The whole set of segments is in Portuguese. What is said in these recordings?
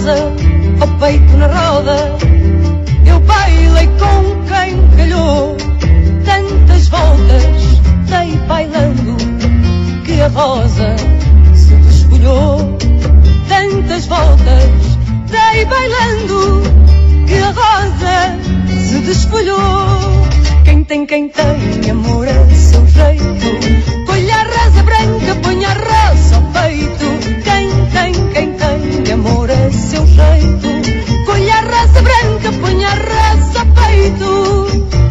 rosa ao peito na roda. Eu bailei com quem calhou, tantas voltas dei bailando, que a rosa se desfolhou. Tantas voltas dei bailando, que a rosa se desfolhou. Quem tem amor a seu jeito, colhe a rosa branca, põe a rosa ao peito. Quem tem amor a seu jeito, colhe a rosa branca, põe a rosa ao peito.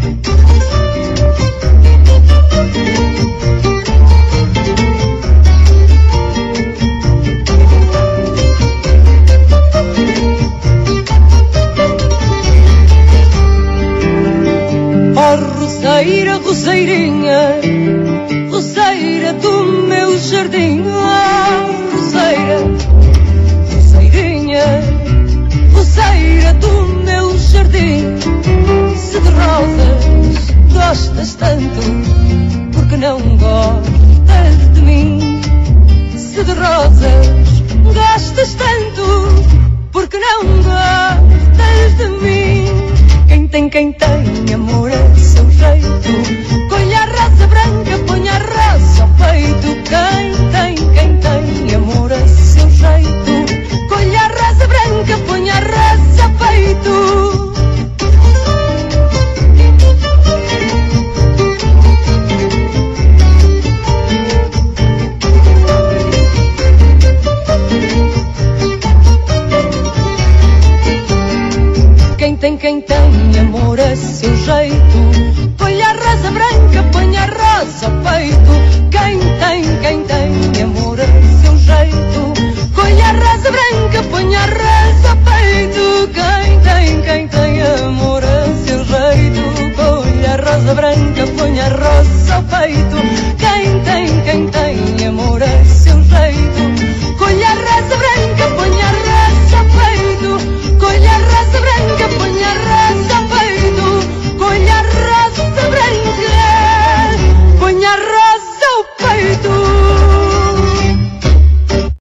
Roseira, roseirinha, roseira do meu jardim. Roseira, roseirinha, roseira do meu jardim. Se de rosas gostas tanto, porque não gostas de mim? Se de rosas gostas tanto, porque não gostas de mim? Quem tem amor a seu jeito, colhe a rosa branca, põe a rosa ao peito. Quem tem amor a seu jeito, colhe a rosa branca, põe a rosa ao peito. Quem tem amor a seu jeito, colhe a rosa branca, põe a rosa ao peito. Quem tem amor a seu jeito, colhe a rosa branca, põe a rosa ao peito. Quem tem amor a seu jeito, colhe a rosa branca, põe a rosa ao peito.